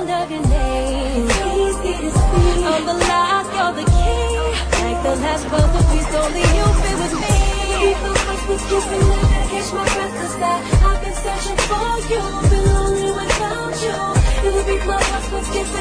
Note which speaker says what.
Speaker 1: sound of your name. Please get a speed. I'm the lock, you're the key. Like the last puzzle piece, only you fit with me. People first was kissing, never catch my breath, 'cause I've been searching for you. Been lonely without you. You would be my heart was kissing.